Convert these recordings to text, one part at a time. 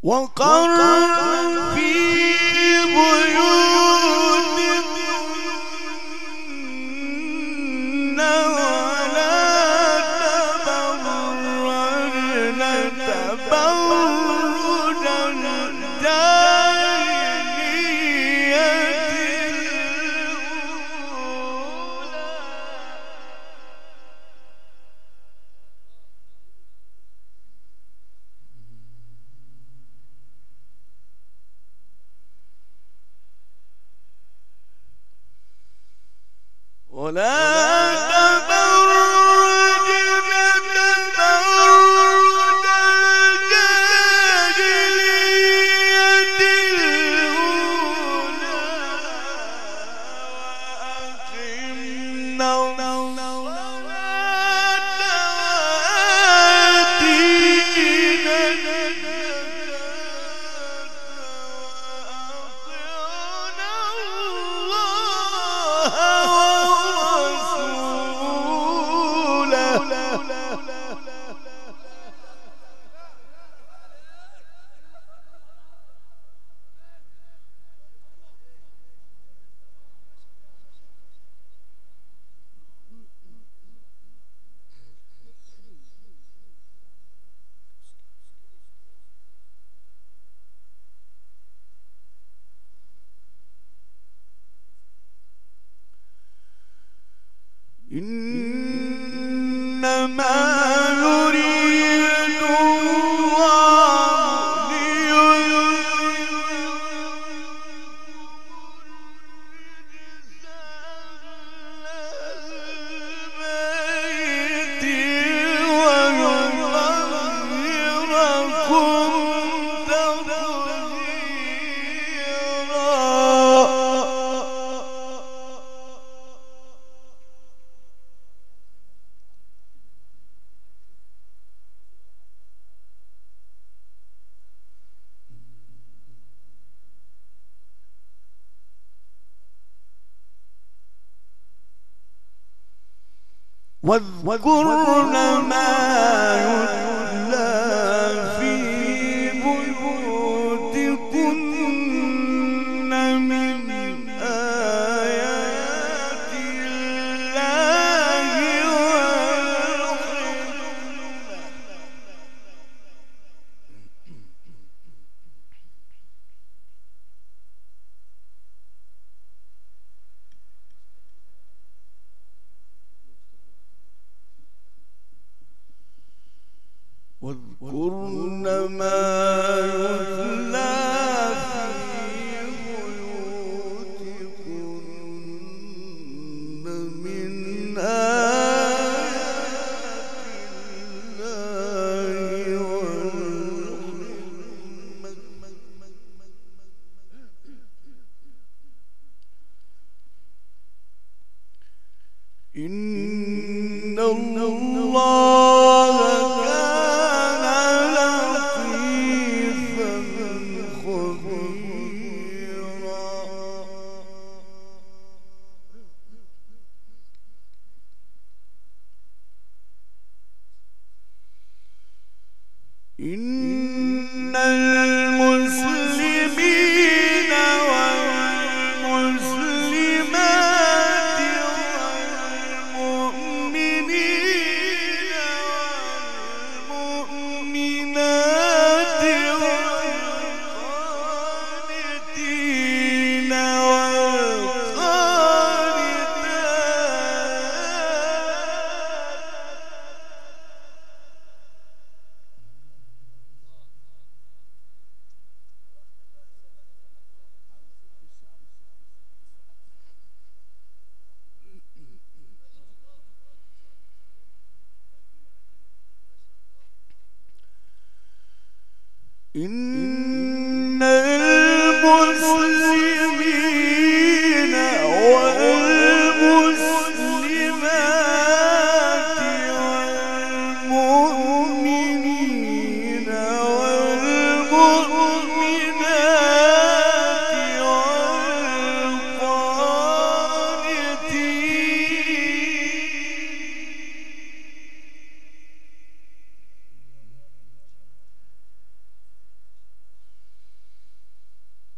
وقر في بيوتكن ولا تبرجن تبرج الجاهلية ولا تبرجن تبرج الجاهلية الأولى وأقمنا الصلاة وآتينا الزكاة إنما يريد الله ليذهب البيت ويطهركم واذكرن ما يتلى في بيوتكن من آيات الله واذكرن ما يتلى في بيوتكن من آيات الله إن الله كان لطيفا خبيرا إن المسلمين والمسلمات والمؤمنين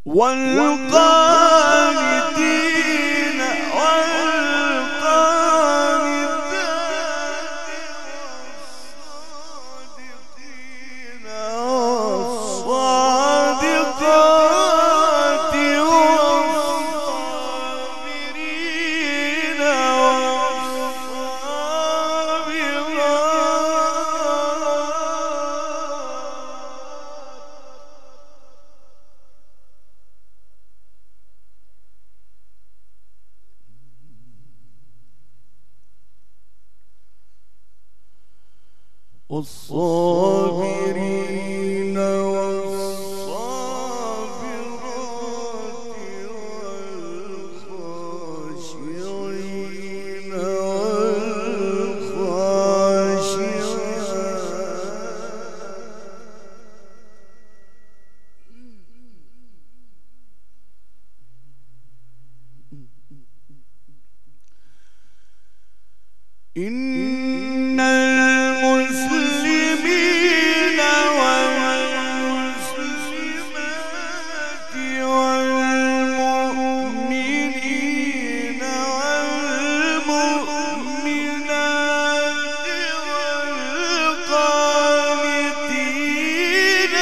والقانتين والصادقين والصادقات والصابرين والصابرين والصابرات والخاشعين والخاشعات إن المسلمين والمسلمات والمؤمنين والمؤمنات والقانتين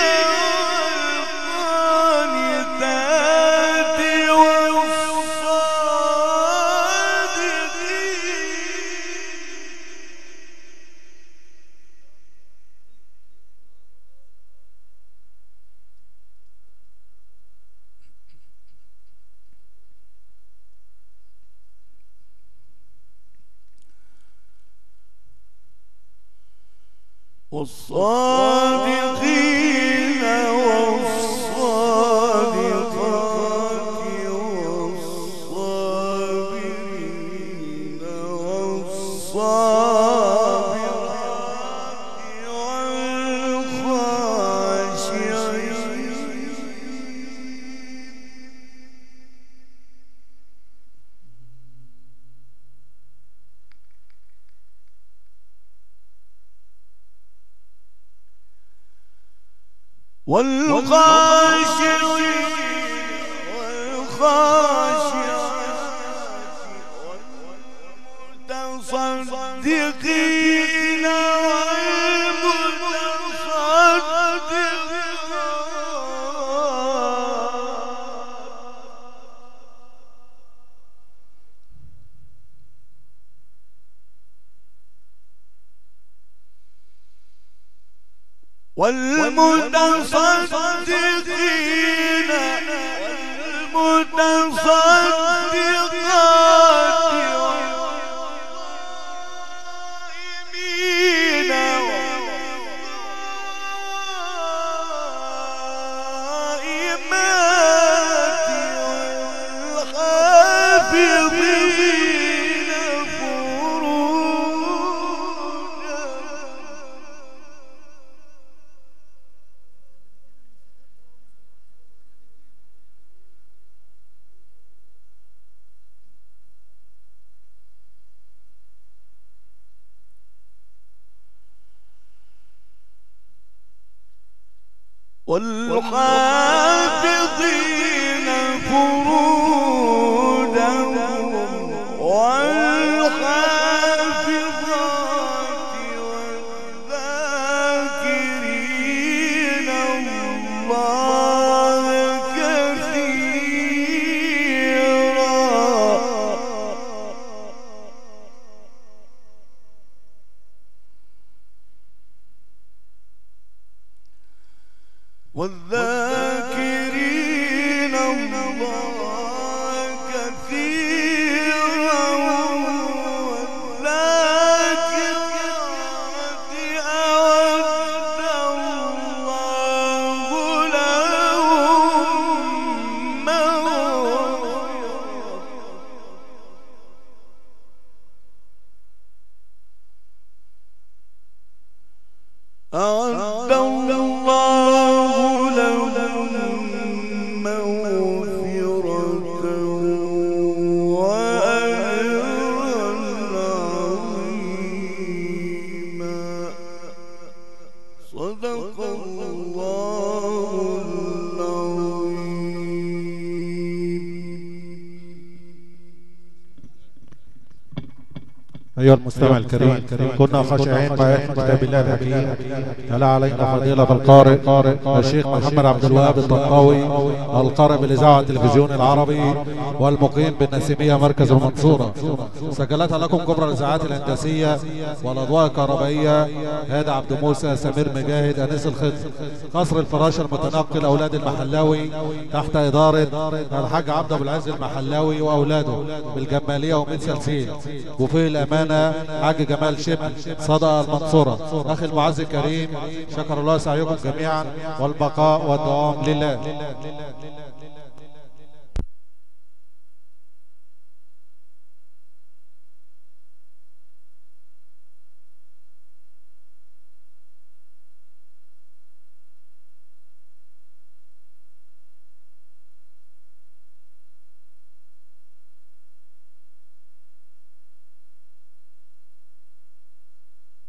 والقانتات والصادقين والصادقات والصابرين والصابرات والخاشعين والخاشعين والخاشعات والمتصدقين والمتصدقين والمتصدقات والصائمين والصائمات والحافظين فروجهم والحافظين فروجهم والحافظات والذاكرين الله كثيرا والذاكرين أيها المستمع الكريم، كنا خاشعين مع كتاب الله الحكيم. تلا علينا فضيلة القارئ الشيخ محمد عبد الوهاب الطنطاوي، القارئ بالإذاعة والتلفزيون العربي والمقيم بالنسيمية مركز المنصورة. سجلتها لكم كبرى الإذاعات الهندسية والأضواء الكهربائية هذا عبد موسى سمير مجاهد أنيس الخضر. قصر الفراشة المتنقل أولاد المحلاوي تحت إدارة الحاج عبد أبو العز المحلاوي وأولاده بالجمالية ومن سلسيل، وفي الأمانة حاج جمال شبل صدى المنصورة. أخي المعز الكريم، شكر الله سعيكم جميعا، والبقاء والدوام لله.